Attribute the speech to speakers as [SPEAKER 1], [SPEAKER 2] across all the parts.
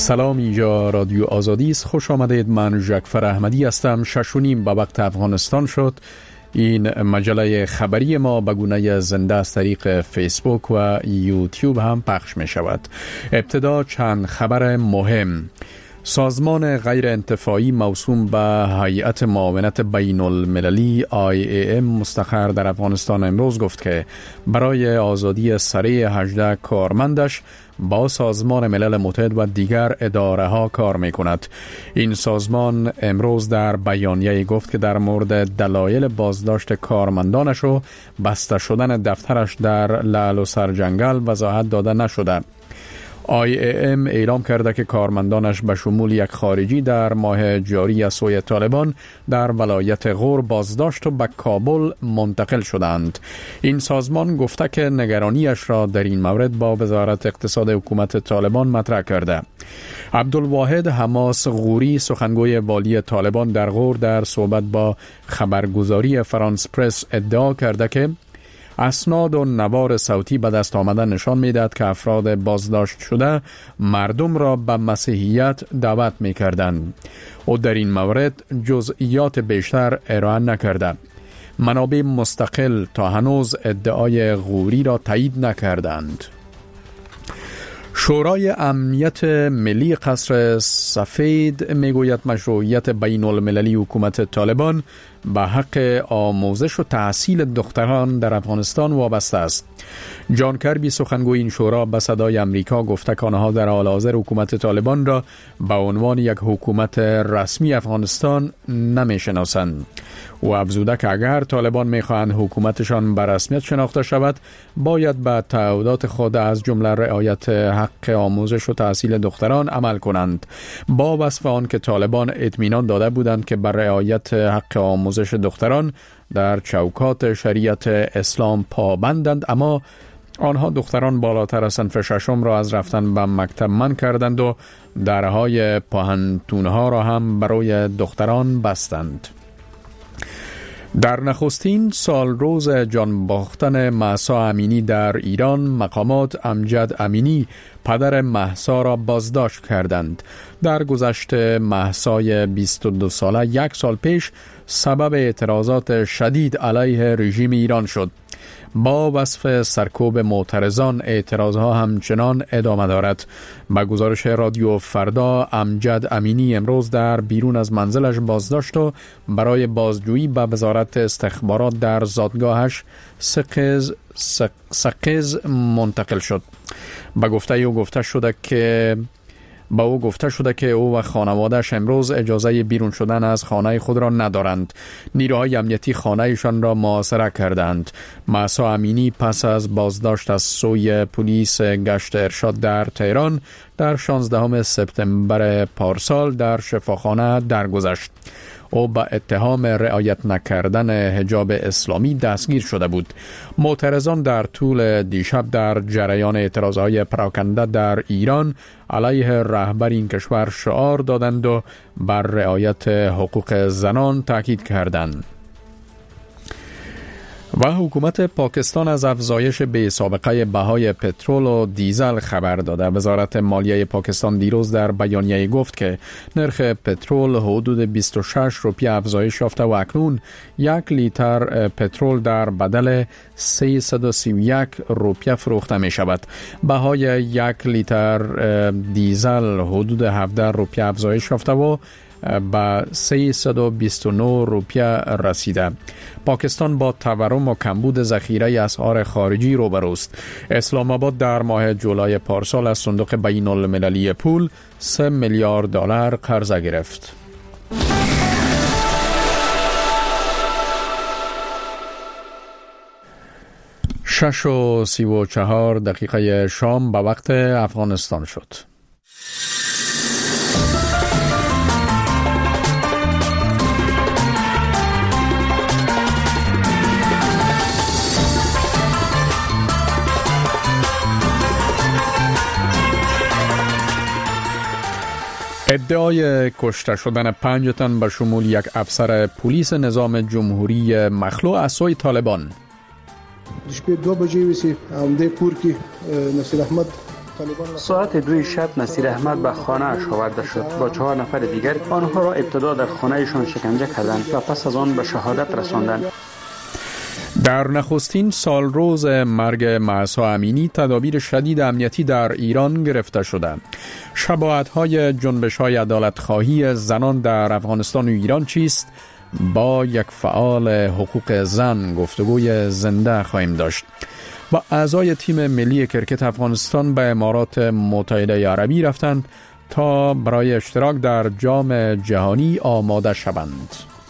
[SPEAKER 1] سلام، اینجا رادیو آزادی است. خوش آمدید. من جعفر احمدی هستم. 6:30 به وقت افغانستان شد. این مجله خبری ما به گونه زنده از طریق فیسبوک و یوتیوب هم پخش می شود. ابتدا چند خبر مهم. سازمان غیر انتفاعی موسوم به هیئت معاونت بین المللی IAM مستقر در افغانستان امروز گفت که برای آزادی سریع 18 کارمندش با سازمان ملل متحد و دیگر اداره ها کار می کند. این سازمان امروز در بیانیه گفت که در مورد دلایل بازداشت کارمندانش و بسته شدن دفترش در لعل و سرجنگل وضاحت داده نشده. IAM اعلام کرده که کارمندانش به شمول یک خارجی در ماه جاری از سوی طالبان در ولایت غور بازداشت و به کابل منتقل شدند. این سازمان گفته که نگرانیش را در این مورد با وزارت اقتصاد حکومت طالبان مطرح کرده. عبدالواحد حماس غوری، سخنگوی والی طالبان در غور، در صحبت با خبرگزاری فرانس پرس ادعا کرده که اسناد و نوار صوتی به دست آمده نشان می‌دهد که افراد بازداشت شده مردم را به مسیحیت دعوت می‌کردند. او در این مورد جزئیات بیشتر ارائه نکرده. منابع مستقل تا هنوز ادعای غوری را تایید نکردند. شورای امنیت ملی قصر سفید میگوید مشروعیت بین المللی حکومت طالبان به حق آموزش و تحصیل دختران در افغانستان وابسته است. جان کربی، سخنگوی این شورا، به صدای امریکا گفته که آنها در حال حاضر حکومت طالبان را به عنوان یک حکومت رسمی افغانستان نمیشناسند. و افزوده که اگر طالبان میخواهند حکومتشان به رسمیت شناخته شود، باید به تعهدات خود از جمله رعایت حق آموزش و تحصیل دختران عمل کنند. با وصف آن که طالبان اطمینان داده بودند که بر رعایت حق آموزش دختران در چوکات شریعت اسلام پابندند، اما آنها دختران بالاتر از صنف ششم را از رفتن به مکتب منع کردند و درهای پوهنتونها را هم برای دختران بستند. در نخستین سال روز جان باختن مهسا امینی در ایران، مقامات امجد امینی پدر مهسا را بازداشت کردند. در گذشت مهسای 22 ساله یک سال پیش سبب اعتراضات شدید علیه رژیم ایران شد. با وصف سرکوب معترضان، اعتراضها همچنان ادامه دارد. با گزارش رادیو فردا، امجد امینی امروز در بیرون از منزلش بازداشت و برای بازجویی به وزارت استخبارات در زادگاهش سقز منتقل شد. با او گفته شده که او و خانواده‌اش امروز اجازه بیرون شدن از خانه خود را ندارند. نیروهای امنیتی خانه‌شان را محاصره کردند. مهسا امینی پس از بازداشت از سوی پلیس گشت ارشاد در تهران در 16 سپتامبر پارسال در شفاخانه درگذشت. او با اتهام رعایت نکردن حجاب اسلامی دستگیر شده بود. معترضان در طول دیشب در جریان اعتراضهای پراکنده در ایران علیه رهبر این کشور شعار دادند و بر رعایت حقوق زنان تاکید کردند. و حکومت پاکستان از افزایش بی سابقه بهای پترول و دیزل خبر داده. وزارت مالیه پاکستان دیروز در بیانیه گفت که نرخ پترول حدود 26 روپیه افزایش یافته و اکنون 1 لیتر پترول در بدل 331 روپیه فروخته می شود. بهای 1 لیتر دیزل حدود 17 روپیه افزایش یافته و به 329 روپیه رسیده. پاکستان با تورم و کمبود ذخیره اسعار خارجی روبروست. اسلام آباد در ماه جولای پارسال از صندوق بین المللی پول 3 میلیارد دلار قرض گرفت. شش و 34 دقیقه شام به وقت افغانستان شد. ادعای کشته شدن 5 تن به شمول یک افسر پلیس نظام جمهوری مخلوع از سوی طالبان.
[SPEAKER 2] شپې 2 بجې وسی همدې کور کې نصیر احمد ساعت 2 شب نصیر احمد به خانه‌اش آورده شد. با 4 نفر دیگر آنها را ابتدا در خانه‌شان شکنجه کردند و پس از آن به شهادت رساندند.
[SPEAKER 1] در نخستین سال روز مرگ مهسا امینی تدابیر شدید امنیتی در ایران گرفته شدند. شباهت‌های جنبش‌های عدالت‌خواهی زنان در افغانستان و ایران چیست؟ با یک فعال حقوق زن گفتگوی زنده خواهیم داشت. و اعضای تیم ملی کرکت افغانستان به امارات متحده عربی رفتند تا برای اشتراک در جام جهانی آماده شوند.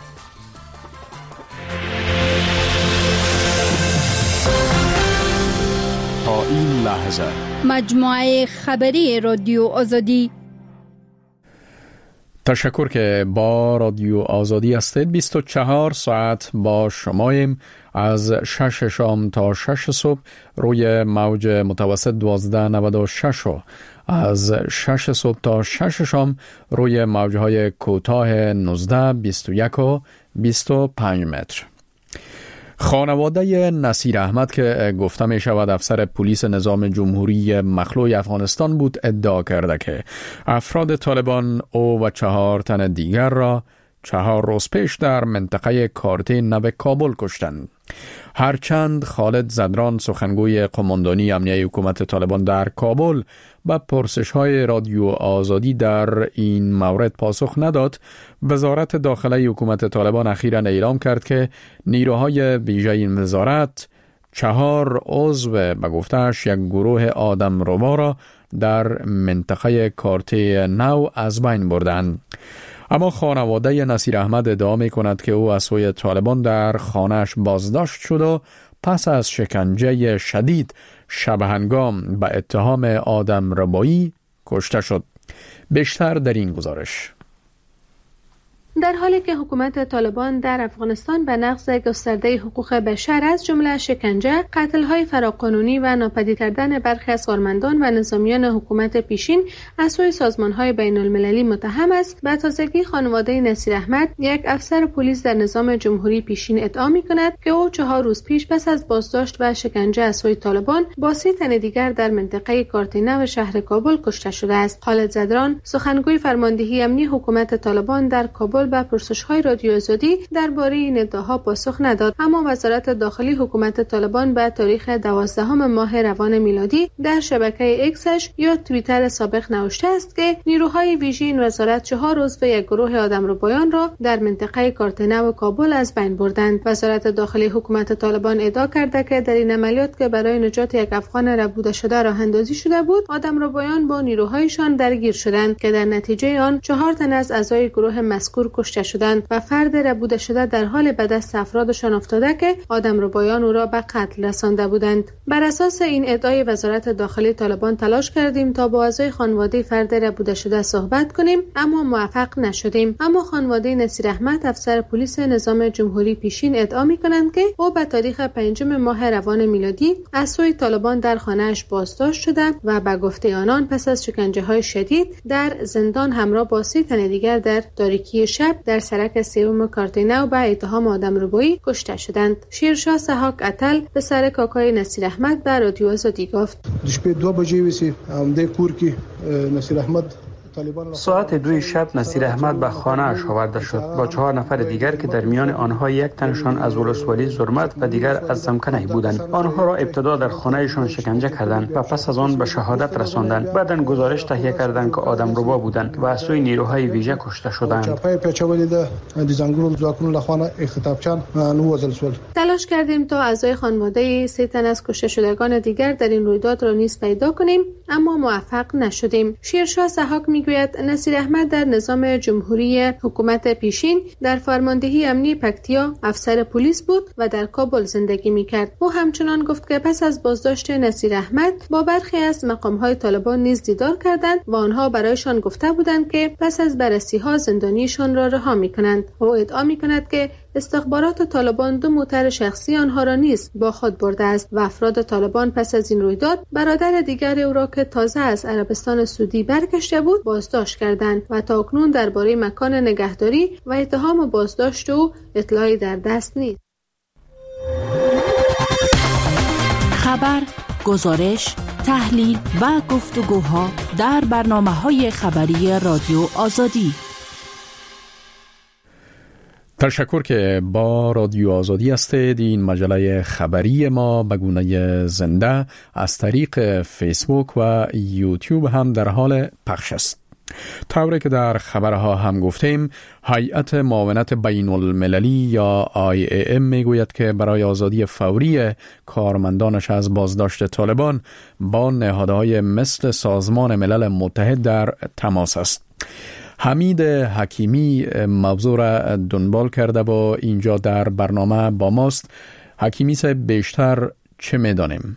[SPEAKER 1] تا این لحظه
[SPEAKER 3] مجموعه خبری رادیو آزادی.
[SPEAKER 1] تشکر که با رادیو آزادی هستید. 24 ساعت با شماییم. از 6 شام تا 6 صبح روی موج متوسط 1296 و از 6 صبح تا 6 شام روی موجهای کوتاه 19 21 و 25 متر. خانواده نصیر احمد که گفته می شود افسر پلیس نظام جمهوری مخلوع افغانستان بود ادعا کرده که افراد طالبان او و 4 تن دیگر را 4 روز پیش در منطقه کارته نو کابل کشتند. هرچند خالد زدران سخنگوی قماندانی امنیه حکومت طالبان در کابل به پرسش‌های رادیو آزادی در این مورد پاسخ نداد، وزارت داخله حکومت طالبان اخیراً اعلام کرد که نیروهای ویژه این وزارت 4 عضو به گفته‌اش یک گروه آدمربا را در منطقه کارته نو از بین بردند. اما خانواده نصیر احمد ادعا می کند که او از سوی طالبان در خانه‌اش بازداشت شد و پس از شکنجه شدید شب هنگام به اتهام آدمربایی کشته شد. بیشتر در این گزارش.
[SPEAKER 4] در حالی که حکومت طالبان در افغانستان به نقض گسترده حقوق بشر از جمله شکنجه، قتل‌های فراقانونی و ناپدید کردن برخی از کارمندان و نظامیان حکومت پیشین از سوی سازمان‌های بین‌المللی متهم است، به تازگی خانواده نصیر احمد، یک افسر پلیس در نظام جمهوری پیشین، ادعا می‌کند که او 4 روز پیش پس از بازداشت و شکنجه از سوی طالبان با 3 تن دیگر در منطقه کارته نو شهر کابل کشته شده است. خالد زدران، سخنگوی فرماندهی امنی حکومت طالبان در کابل، به پرسش‌های رادیو آزادی درباره این ادعاها پاسخ نداد، اما وزارت داخلی حکومت طالبان به تاریخ 12 ماه روان میلادی در شبکه اکسش یا توییتر سابق نوشته است که نیروهای ویژه این وزارت 4 عضو یک گروه آدمربایان را در منطقه کارته و کابل از بین بردند. وزارت داخلی حکومت طالبان ادعا کرده که در این عملیات که برای نجات یک افغان ربوده شده راه اندازی شده بود، آدمربایان با نیروهایشان درگیر شدند که در نتیجه آن 4 تن از اعضای گروه مذکور کشته شدند و فرد ربوده شده در حال به دست افرادشان افتاده که آدمربایان او را به قتل رسانده بودند. بر اساس این ادعای وزارت داخلی طالبان تلاش کردیم تا با اعضای خانواده فرد ربوده شده صحبت کنیم، اما موفق نشدیم. اما خانواده نصیر احمد، افسر پلیس نظام جمهوری پیشین، ادعا می‌کنند که او به تاریخ 5 ماه روان میلادی از سوی طالبان در خانه‌اش بازداشت شده و به گفته آنان پس از شکنجه‌های شدید در زندان همراه با 3 تن دیگر در تاریکی شب در سرک 3 کارته نو به اتهام آدمربایی کشته شدند. شیرشاه سحاک اتل به سر کاکای نصیر احمد به رادیو آزادی گفت:
[SPEAKER 5] شب 2 بجې وسی همدې کور کې نصیر احمد
[SPEAKER 2] ساعت 2 شب نصیر احمد به خانه‌اش آورده شد با 4 نفر دیگر که در میان آنها 1 تنشان از ولسوالی زرمت و دیگر از سمکنه بودند. آنها را ابتدا در خانه‌شان شکنجه کردند و پس از آن به شهادت رساندند. بعداً گزارش تهیه کردند که آدمربا بودند و از سوی نیروهای ویژه کشته شدند.
[SPEAKER 4] تلاش کردیم تا اعضای خانواده 3 تن از کشته شدگان دیگر در این رویداد را نیز پیدا کنیم، اما موفق نشدیم. شیرشاه سحاک میگوید نصیر احمد در نظام جمهوری حکومت پیشین در فرماندهی امنی پکتیا افسر پلیس بود و در کابل زندگی میکرد. او همچنان گفت که پس از بازداشت نصیر احمد با برخی از مقامهای طالبان نیز دیدار کردند و آنها برایشان گفته بودند که پس از بررسی‌ها زندانیشان را رها میکنند. او ادعا میکند که استخبارات طالبان 2 موتر شخصی آنها را نیز با خود برده است و افراد طالبان پس از این رویداد برادر دیگر او را که تازه از عربستان سعودی برگشته بود بازداشت کردند و تاکنون درباره مکان نگهداری و اتهام بازداشت او اطلاعی در دست نیست.
[SPEAKER 6] خبر، گزارش، تحلیل و گفتگوها در برنامه‌های خبری رادیو آزادی.
[SPEAKER 1] تشکر که با رادیو آزادی هستید. این مجله خبری ما به گونه زنده از طریق فیسبوک و یوتیوب هم در حال پخش است. طوری که در خبرها هم گفتیم، هیئت معاونت بین المللی یا IAM میگوید که برای آزادی فوری کارمندانش از بازداشت طالبان با نهادهای مثل سازمان ملل متحد در تماس است. حمید حکیمی موضوع را دنبال کرده و اینجا در برنامه با ماست. حکیمی صاحب، بیشتر چه میدانیم؟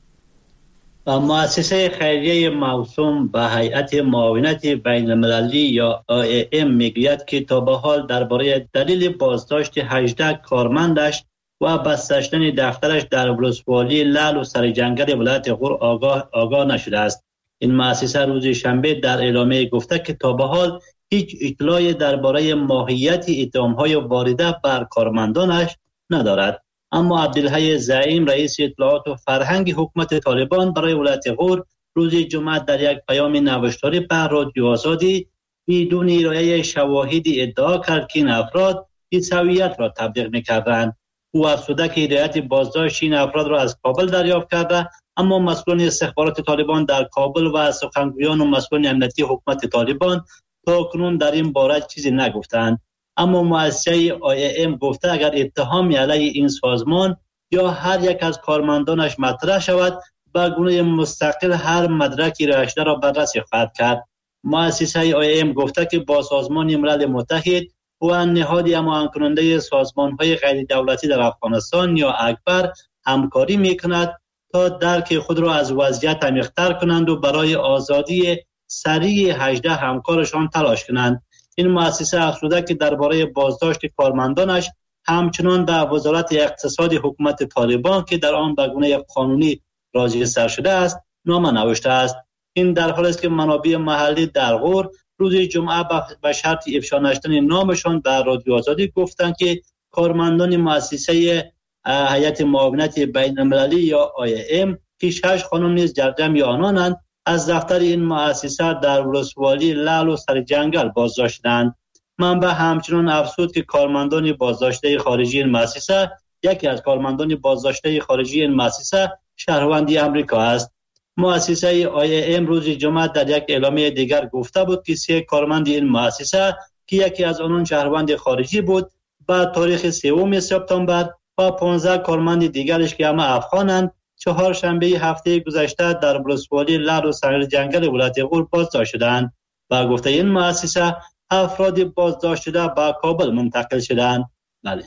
[SPEAKER 7] مؤسسه خیریه موسوم به هیئت معاونت بین المللی یا IAM میگوید که تا به حال درباره دلیل بازداشت 18 کارمندش و بازداشتن دفترش در ولسوالی لعل و سرجنگل ولایت غور آگاه نشده است. این مؤسسه روز شنبه در اعلامیه گفته که تا به حال هیچ اطلاعی درباره ماهیت اتهام‌های وارده بر کارمندانش ندارد. اما عبدالحی زعیم رئیس اطلاعات و فرهنگ حکومت طالبان برای ولایت غور روز جمعه در یک پیام نوشتاری به رادیو آزادی بدون ارائه شواهد ادعا کرد که این افراد بی‌سویت را تبلیغ می‌کردند. او افزوده که هدایت بازداشت این افراد را از کابل دریافت کرده، اما مسئولان استخبارات طالبان در کابل و سخنگویان و مسئولان امنیتی حکومت طالبان تا کنون در این باره چیزی نگفتند. اما مؤسسه IAM گفته اگر اتهامی علیه این سازمان یا هر یک از کارمندانش مطرح شود، به گونه مستقل هر مدرکی راشده را بررسی خواهد کرد. مؤسسه IAM گفته که با سازمان ملل متحد و نهاد هماهنگ کننده سازمان‌های غیر دولتی در افغانستان یا اکبر همکاری می‌کند تا درک خود را از وضعیت عمیق‌تر کنند و برای آزادی سریع 18 همکارشان تلاش کنند. این مؤسسه افزوده که درباره بازداشت کارمندانش همچنان به وزارت اقتصاد حکومت طالبان که در آن به گونه قانونی راجستر شده است نامه نوشته است. این در حالی است که منابع محلی در غور روز جمعه به شرط افشا نشدن نامشان در رادیو آزادی گفتند که کارمندان مؤسسه هیئت معاونت بین المللی یا IAM که 6 خانم نیز در جمع آنانند از دفتر این مؤسسه در ولسوالی لعل و سرجنگل بازداشت شدند. منبع همچنان افزود که کارمندان بازداشته خارجی این مؤسسه، یکی از کارمندان بازداشته خارجی این مؤسسه شهروندی آمریکا است. مؤسسه IAM روز جمعه در یک اعلامیه دیگر گفته بود که 3 کارمند این مؤسسه که یکی از آنان شهروند خارجی بود با تاریخ 3 سپتامبر و 15 کارمند دیگرش که همه افغانند 4 شنبه هفته گذشته در ولسوالی لعل و سرجنگل ولایت غور بازداشت شدند. با گفته این مؤسسه افراد بازداشت شده به کابل منتقل شدند. بله.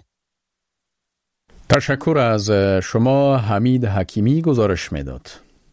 [SPEAKER 1] تشکر از شما. حمید حکیمی گزارش میداد.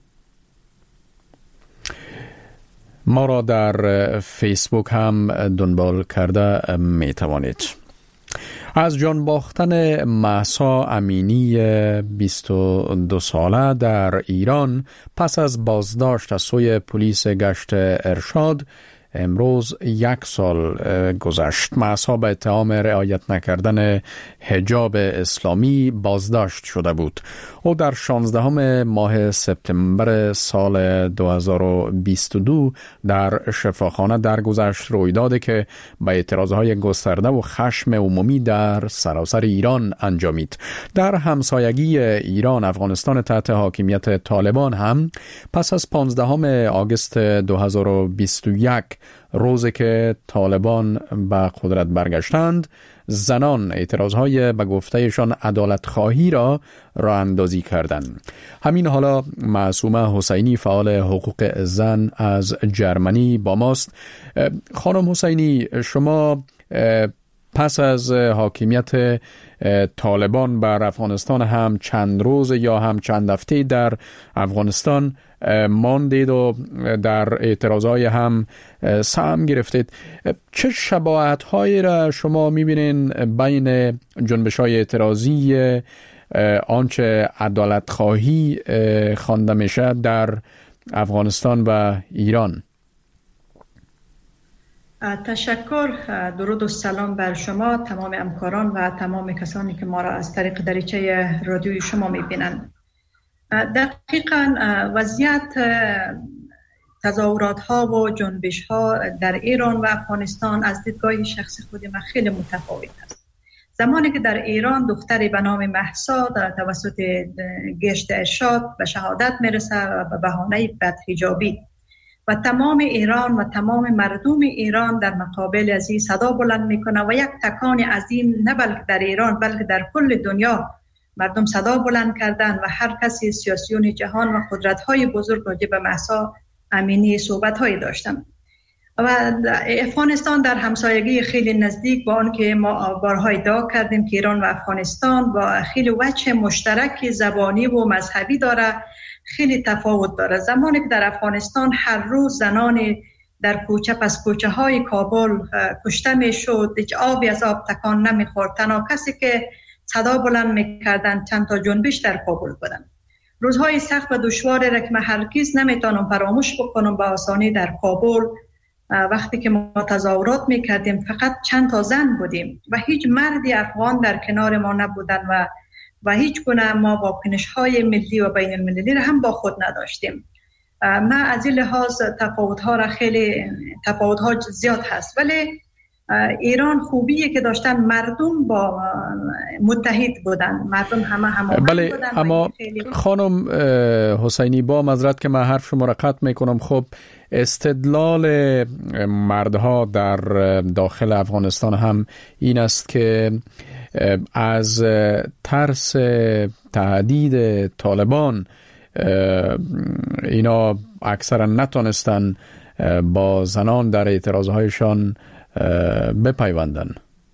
[SPEAKER 1] ما را در فیسبوک هم دنبال کرده می توانید. از جان باختن مهسا امینی 22 ساله در ایران پس از بازداشت از سوی پلیس گشت ارشاد امروز 1 سال گذشت. مهسا به اتهام رعایت نکردن حجاب اسلامی بازداشت شده بود. او در 16 ماه سپتامبر سال 2022 در شفاخانه درگذشت، رویدادی که به اعتراضهای گسترده و خشم عمومی در سراسر ایران انجامید. در همسایگی ایران افغانستان تحت حاکمیت طالبان هم پس از 15 آگوست 2021 روزی که طالبان به قدرت برگشتند، زنان اعتراضهای به گفتهشان عدالت خواهی را راه اندازی کردند. همین حالا معصومه حسینی فعال حقوق زن از جرمنی با ماست. خانم حسینی، شما پس از حاکمیت طالبان بر افغانستان هم چند روز یا هم چند هفته در افغانستان ماندید و در اعتراضهای هم سهم گرفتید. چه شباهت‌هایی را شما می‌بینین بین جنبش‌های اعتراضی آنچه عدالت خواهی خوانده میشه در افغانستان و ایران؟
[SPEAKER 8] تشکر. درود و سلام بر شما، تمام همکاران و تمام کسانی که ما را از طریق دریچه رادیوی شما می‌بینند. دقیقاً وضعیت تظاهرات ها و جنبش ها در ایران و افغانستان از دیدگاه شخصی خود من خیلی متفاوت است. زمانی که در ایران دختری به نام مهسا در توسط گشت ارشاد به شهادت میرسه و به بهانه بدحجابی و تمام ایران و تمام مردم ایران در مقابل از این صدا بلند میکنه و یک تکان عظیم نه بلکه در ایران بلکه در کل دنیا مردم صدا بلند کردن و هر کسی سیاسیون جهان و قدرت‌های بزرگ راجع به مهسا امینی صحبت‌هایی داشتن و افغانستان در همسایگی خیلی نزدیک با آن که ما بارها ادعا کردیم که ایران و افغانستان با خیلی وجه مشترک زبانی و مذهبی داره، خیلی تفاوت داره. زمانی که در افغانستان هر روز زنان در کوچه پس کوچه های کابل کشته می شد، هیچ آبی از آب تکان نمی خورد، تنها کسی که صدا بلند می کردن چند تا جنبش در کابل بودن. روزهای سخت و دشواری را که من هرگز نمیتونم فراموش بکنم به آسانی در کابل وقتی که ما تظاهرات میکردیم فقط چند تا زن بودیم و هیچ مردی افغان در کنار ما نبودن و هیچ گونه ما واکنش‌های ملی و بین المللی را هم با خود نداشتیم. ما از این لحاظ تفاوت‌ها زیاد هست، ولی ایران خوبیه که داشتن مردم با متحد بودن، مردم همه
[SPEAKER 1] بله
[SPEAKER 8] بودن.
[SPEAKER 1] اما خانم حسینی با معذرت که من حرف شما را قطع میکنم، خب استدلال مردها در داخل افغانستان هم این است که از ترس تهدید طالبان اینا اکثرا نتونستن با زنان در اعتراضهایشان بپیوندن.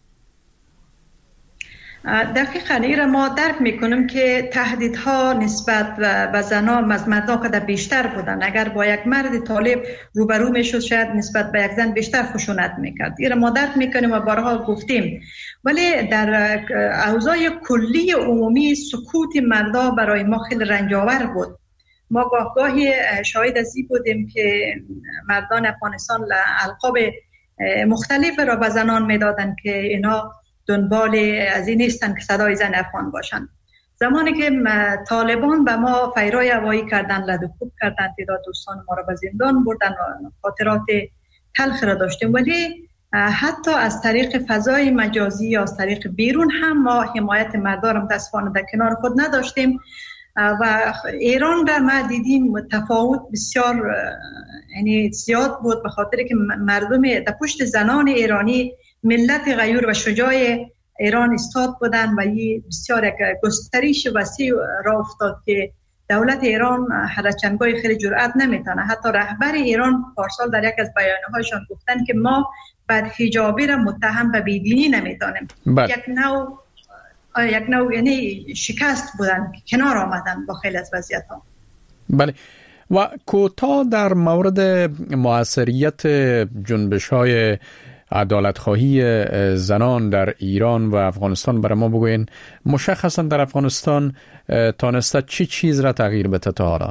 [SPEAKER 8] دقیقاً این ما درک میکنیم که تهدیدها نسبت به زنان از مردها که بیشتر بودن. اگر با یک مرد طالب روبرو میشد شاید نسبت به یک زن بیشتر خشونت میکرد. این ما درک میکنیم و بارها گفتیم، ولی در اوضاع کلی عمومی سکوت مردها برای ما خیلی رنجاور بود. ما گاهی شاهد از این بودیم که مردان افغانستان القاب مختلف را به زنان میدادن که اینا دنبال از این نیستن که صدای زن افغان باشن. زمانی که طالبان به ما فیرای هوایی کردن، لده‌کوب کردن، تعداد دوستان ما را به زندان بردن و خاطرات تلخ را داشتیم، ولی حتی از طریق فضای مجازی یا از طریق بیرون هم ما حمایت مردان متاسفانه در کنار خود نداشتیم و ایران را ما دیدیم تفاوت بسیار زیاد بود، به خاطر که مردم در پشت زنان ایرانی ملت غیور و شجاع ایران استاد بودن و یه بسیار گسترش وسیع را افتاد که دولت ایران هرچندگاه خیلی جرأت نمیتونه. حتی رهبر ایران پارسال در یک از بیانیه‌هایشان گفتن که ما بدحجابی را متهم به بیدینی نمیدانیم. یک نوع یعنی شکست بودن، کنار آمدن با خیلی از وضعیت‌ها.
[SPEAKER 1] بله. و کوتاه در مورد مؤثریت جنبش‌های عدالت‌خواهی زنان در ایران و افغانستان برای ما بگوین. مشخصا در افغانستان تانسته چی چیز را تغییر بده تا حالا؟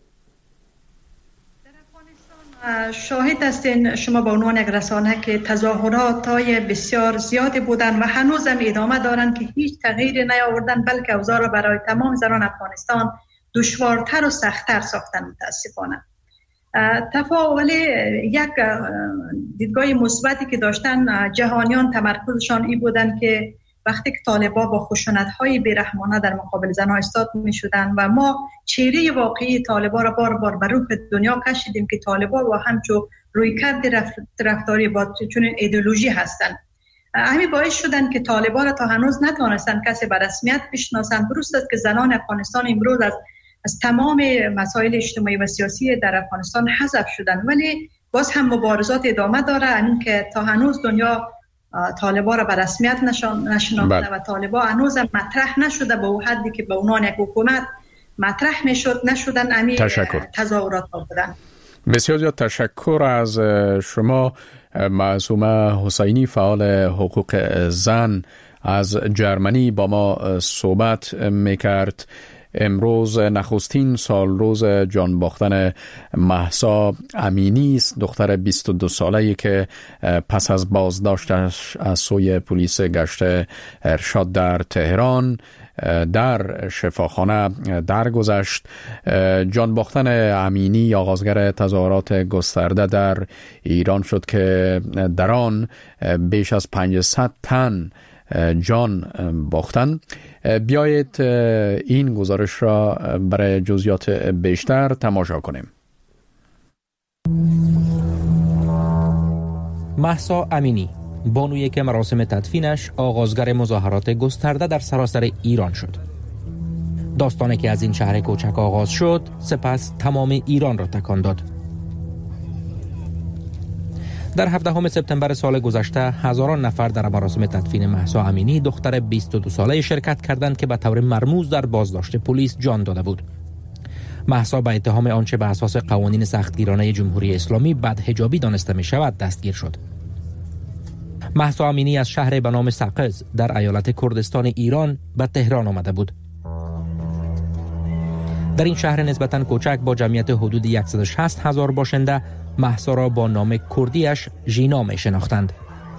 [SPEAKER 8] در افغانستان شاهد هستین شما با عنوان یک رسانه که تظاهرات‌های بسیار زیادی بودن و هنوز هم ادامه دارن که هیچ تغییری نیاوردن، بلکه اوضاع را برای تمام زنان افغانستان دشوارتر و سخت‌تر ساختن متاسفانه. ولی یک دیدگاه مثبتی که داشتن جهانیان تمرکزشان این بودن که وقتی که طالبان با خشونت‌های بی‌رحمانه در مقابل زنان ایستاد می‌شدند و ما چهره واقعی طالبان را بار بار به روح دنیا کشیدیم که طالبان با همچون رویکرد رفتاری با چنین ایدئولوژی هستند. همین باعث شدن که طالبان را تا هنوز نتوانستند کسی به رسمیت بشناسند. درست است که زنان افغانستان امروز از تمام مسائل اجتماعی و سیاسی در افغانستان حذف شدن، ولی باز هم مبارزات ادامه داره، این که تا هنوز دنیا طالبان را به رسمیت نشناخته و طالبان هنوز مطرح نشده به اون حدی که به عنوان یک حکومت مطرح نشدن. امی تظاهرات بودن.
[SPEAKER 1] بسیار زیاد تشکر از شما معصومه حسینی، فعال حقوق زن از جرمنی با ما صحبت میکرد. امروز نخستین سال روز جان باختن مهسا امینی است، دختر 22 ساله‌ای که پس از بازداشتش از سوی پلیس گشت ارشاد در تهران در شفاخانه درگذشت. جان باختن امینی آغازگر تظاهرات گسترده در ایران شد که در آن بیش از 500 تن جان باختن. بیایید این گزارش را برای جزئیات بیشتر تماشا کنیم.
[SPEAKER 9] مهسا امینی بانویی که مراسم تدفینش آغازگر مظاهرات گسترده در سراسر ایران شد. داستانی که از این شهر کوچک آغاز شد سپس تمام ایران را تکان داد. در 17 سپتامبر سال گذشته هزاران نفر در مراسم تدفین مهسا امینی دختر 22 ساله شرکت کردند که به طور مرموز در بازداشت پلیس جان داده بود. مهسا به اتهام آنچه به اساس قوانین سختگیرانه جمهوری اسلامی بدحجابی دانسته می شود دستگیر شد. مهسا امینی از شهر به نام سقز در ایالت کردستان ایران به تهران آمده بود. در این شهر نسبتاً کوچک با جمعیت حدود 160,000 باشنده مهسا را با نام کردیش ژینا می شناختند.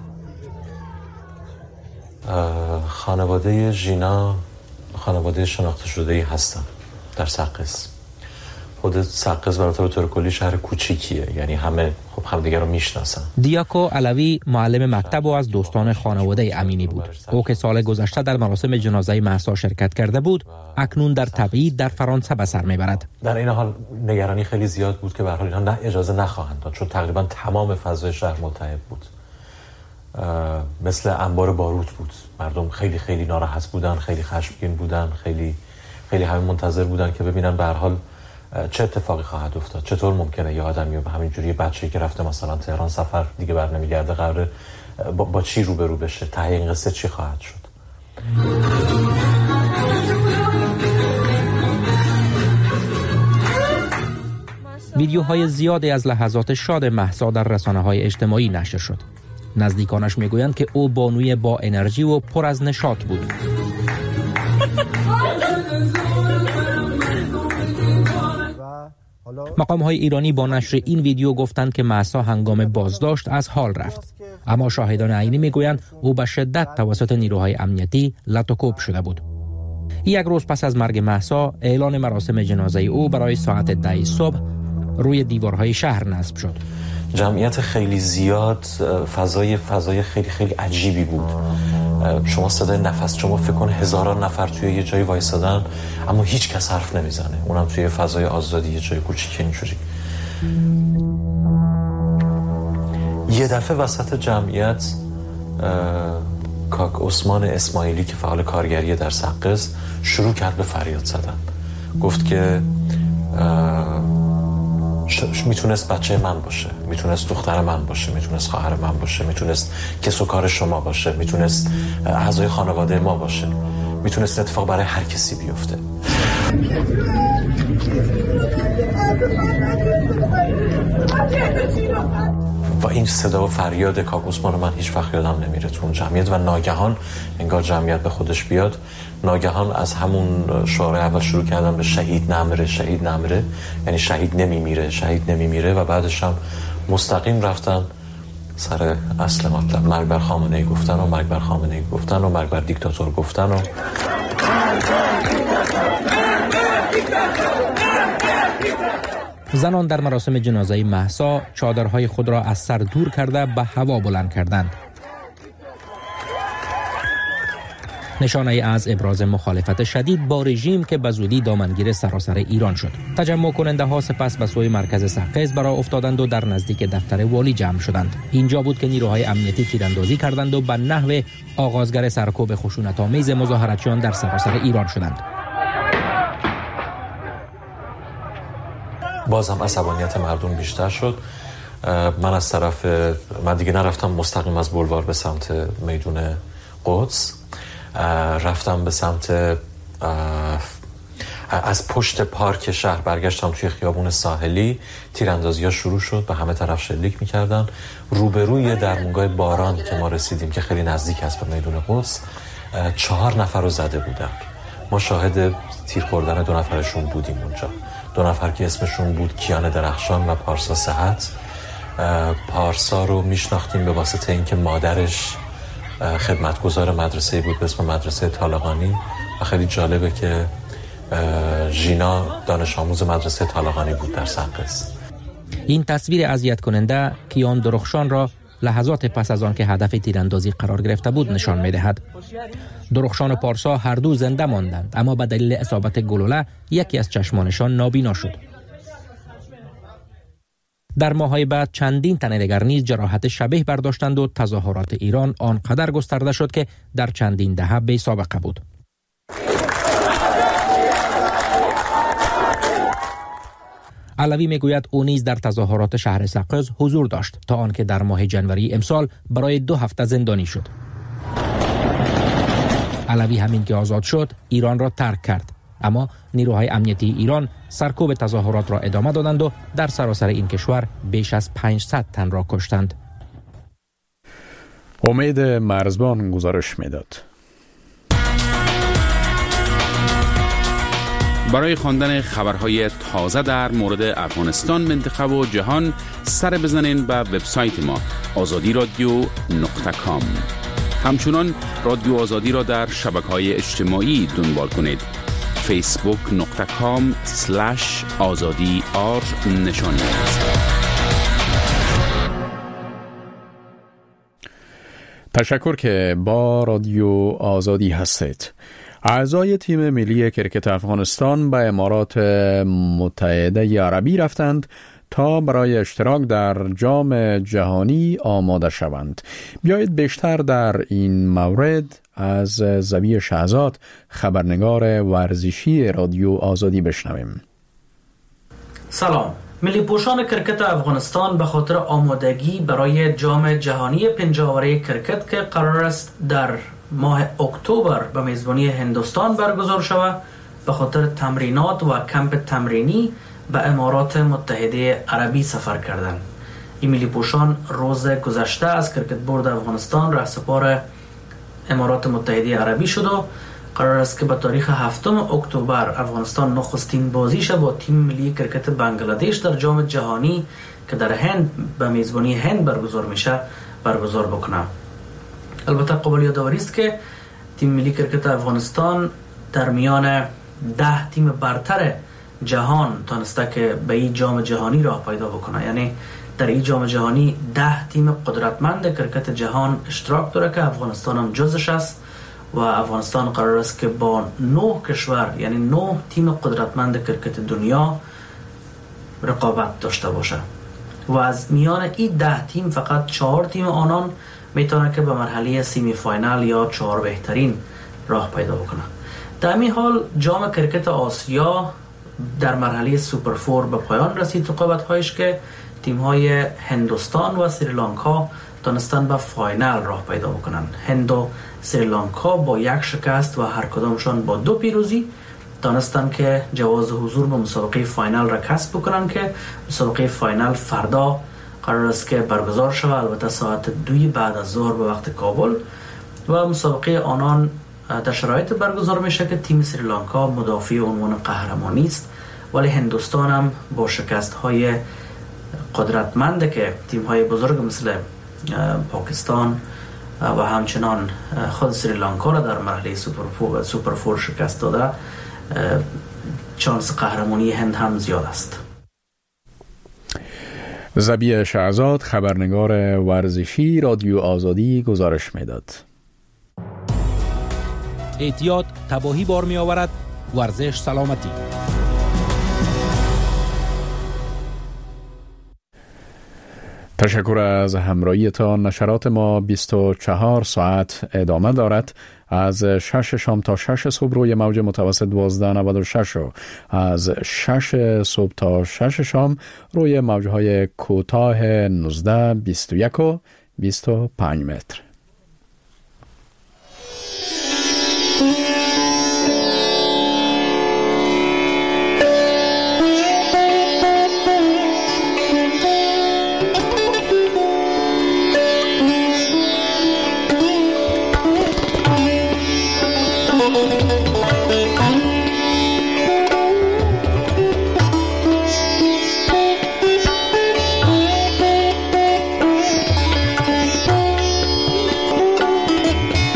[SPEAKER 10] خانواده ژینا خانواده شناخته شده‌ای هستند در سقز. خود سقز برای طور کلی شهر کوچیکیه، یعنی همه خب همدیگه رو میشناسن.
[SPEAKER 9] دیاکو علوی معلم مکتب و از دوستان خانواده امینی بود. او که سال گذشته در مراسم جنازه مهسا شرکت کرده بود، اکنون در تبعید در فرانسه به سر میبرد.
[SPEAKER 10] در این حال نگرانی خیلی زیاد بود که به هر حال اینها اجازه نخواهند داد، چون تقریبا تمام فضای شهر ملتهب بود. مثل انبار باروت بود. مردم خیلی خیلی ناراحت بودن، خیلی خشمگین بودن، خیلی همه منتظر بودن که ببینن به هر حال چه اتفاقی خواهد افتاد. چطور ممکنه یه آدمی به همین جوری بچه‌ای که رفته مثلا تهران سفر دیگه بر نمیگرده قراره با چی روبرو بشه؟ ته این قصه چی خواهد شد؟
[SPEAKER 9] ویدیوهای زیادی از لحظات شاد مهسا در رسانه‌های اجتماعی نشر شد. نزدیکانش میگویند که او بانوی با انرژی و پر از نشاط بود. مقام‌های ایرانی با نشر این ویدیو گفتند که مهسا هنگام بازداشت از حال رفت، اما شاهدان عینی میگویند او به شدت توسط نیروهای امنیتی لطوکوب شده بود. یک روز پس از مرگ مهسا اعلان مراسم جنازه او برای ساعت 10 صبح روی دیوارهای شهر نصب شد.
[SPEAKER 10] جمعیت خیلی زیاد، فضای خیلی خیلی عجیبی بود. شما صدای نفس، شما فکر کن هزاران نفر توی یه جایی وایسادن اما هیچ کس حرف نمیزنه، اونم توی فضای آزادی یه جای کوچیکی اینجوری. یه دفعه وسط جمعیت کاک عثمان اسماعیلی که فعال کارگریه در سقز شروع کرد به فریاد زدن. گفت که میتونست بچه من باشه، میتونست دختر من باشه، میتونست خواهر من باشه، میتونست کس و کار شما باشه، میتونست اعضای خانواده ما باشه، میتونست اتفاق برای هر کسی بیفته. و این صدا و فریاد کاک عثمان من هیچ وقت یادم نمیره تو اون جمعیت. و ناگهان انگار جمعیت به خودش بیاد، ناگهان از همون شعار اول شروع کردن به شهید نمیره، شهید نمیره، یعنی شهید نمیمیره، شهید نمیمیره. و بعدش هم مستقیم رفتن سر اصل مطلب، مرگ بر خامنه‌ای گفتن و مرگ بر خامنه‌ای گفتن و مرگ بر دیکتاتور گفتن و
[SPEAKER 9] زنان در مراسم جنازه مهسا چادرهای خود را از سر دور کرده به هوا بلند کردند. نشانه از ابراز مخالفت شدید با رژیم که به زودی دامنگیر سراسر ایران شد. تجمع کننده ها سپس به سوی مرکز سقز برآ افتادند و در نزدیک دفتر والی جمع شدند. اینجا بود که نیروهای امنیتی تیراندازی کردند و به نحو آغازگر سرکوب خشونت‌آمیز مظاهراتچیان در سراسر ایران شدند.
[SPEAKER 10] باز هم عصبانیت مردم بیشتر شد. من دیگه نرفتم مستقیم از بولوار به سمت میدون قدس، رفتم به سمت از پشت پارک شهر برگشتم توی خیابون ساحلی. تیراندازی‌ها شروع شد، به همه طرف شلیک می‌کردن. روبروی درمونگاه باران که ما رسیدیم که خیلی نزدیک است به میدون قدس، 4 نفر رو زده بودن. ما شاهد تیر خوردن 2 نفرشون بودیم اونجا. 2 نفر که اسمشون بود کیان درخشان و پارسا صحت. پارسا رو میشناختیم به واسطه اینکه مادرش خدمتگزار مدرسه بود به اسم مدرسه طالقانی و خیلی جالبه که ژینا دانش آموز مدرسه طالقانی بود در سقز.
[SPEAKER 9] این تصویر اذیت کننده کیان درخشان را لحظات پس از آن که هدف تیراندازی قرار گرفته بود نشان می‌دهد. درخشان و پارسا هر دو زنده ماندند، اما به دلیل اصابت گلوله یکی از چشمانشان نابینا شد. در ماه‌های بعد چندین تن دیگر نیز جراحت شبیه برداشتند و تظاهرات ایران آنقدر گسترده شد که در چندین دهه بی سابقه بود. علوی میگوید او نیز در تظاهرات شهر سقز حضور داشت تا آنکه در ماه جنوری امسال برای 2 هفته زندانی شد. علوی همین که آزاد شد ایران را ترک کرد، اما نیروهای امنیتی ایران سرکوب تظاهرات را ادامه دادند و در سراسر این کشور بیش از 500 تن را کشتند.
[SPEAKER 1] امید مرزبان گزارش میداد.
[SPEAKER 11] برای خواندن خبرهای تازه در مورد افغانستان، منطقه و جهان سر بزنین به وبسایت ما azadi.radio.com. همچنان رادیو آزادی را در شبکه‌های اجتماعی دنبال کنید. facebook.com/azadi_r نشانی است.
[SPEAKER 1] تشکر که با رادیو آزادی هستید. اعضای تیم ملی کرکت افغانستان به امارات متحده عربی رفتند تا برای اشتراک در جام جهانی آماده شوند. بیایید بیشتر در این مورد از زبی شهزاد، خبرنگار ورزشی رادیو آزادی بشنویم.
[SPEAKER 12] سلام. ملی پوشان کرکت افغانستان به خاطر آمادگی برای جام جهانی پنجاوره کرکت که قرار است در ماه اکتبر به میزبانی هندوستان برگزار شود، به خاطر تمرینات و کمپ تمرینی به امارات متحده عربی سفر کردند. این ملی پوشان روز گذشته از کرکت بورد افغانستان رهسپار امارات متحده عربی شد و قرار است که به تاریخ 7 اکتبر افغانستان نخستین بازیش با تیم ملی کرکت بنگلادش در جام جهانی که در هند به میزبانی هند برگزار میشه برگزار بکنه. البته قابل یادآوری است که تیم ملی کرکت افغانستان در میان 10 تیم برتر جهان تانسته که به این جام جهانی راه پیدا بکنه. یعنی در این جام جهانی 10 تیم قدرتمند کرکت جهان اشتراک داره که افغانستان هم جزش است و افغانستان قرار است که با 9 کشور یعنی 9 تیم قدرتمند کرکت دنیا رقابت داشته باشه و از میان این 10 تیم فقط 4 تیم آنان میتونه که به مرحله سیمی فاینال یا 4 بهترین راه پیدا بکنه. در این حال جام کرکت آسیا در مرحله سوپر فور به پایان رسید رقابت‌هایش که تیم‌های هندوستان و سریلانکا تونستن به فاینال راه پیدا بکنن. هند و سریلانکا با 1 شکست و هر کدامشان با 2 پیروزی تونستن که جواز حضور به مسابقه فاینال را کسب بکنن که مسابقه فاینال فردا قرار است که برگزار شود، البته ساعت 2 بعد از ظهر به وقت کابل و مسابقه آنان در شرایط برگزار میشه که تیم سریلانکا مدافع عنوان قهرمانی است، ولی هندوستان هم با شکست های قدرتمند که تیم های بزرگ مثل پاکستان و همچنان خود سریلانکا را در مرحله سوپر فور شکست داده، چانس قهرمانی هند هم زیاد است.
[SPEAKER 1] زبی شهزاد، خبرنگار ورزشی رادیو آزادی گزارش میداد.
[SPEAKER 9] اعتیاد تباهی بار می آورد، ورزش سلامتی.
[SPEAKER 1] تشکر از همراهیتان. نشرات ما 24 ساعت ادامه دارد. از 6 شام تا 6 صبح روی موج متوسط 1296 و از 6 صبح تا 6 شام روی موجهای کوتاه 19 21 و 25 متر.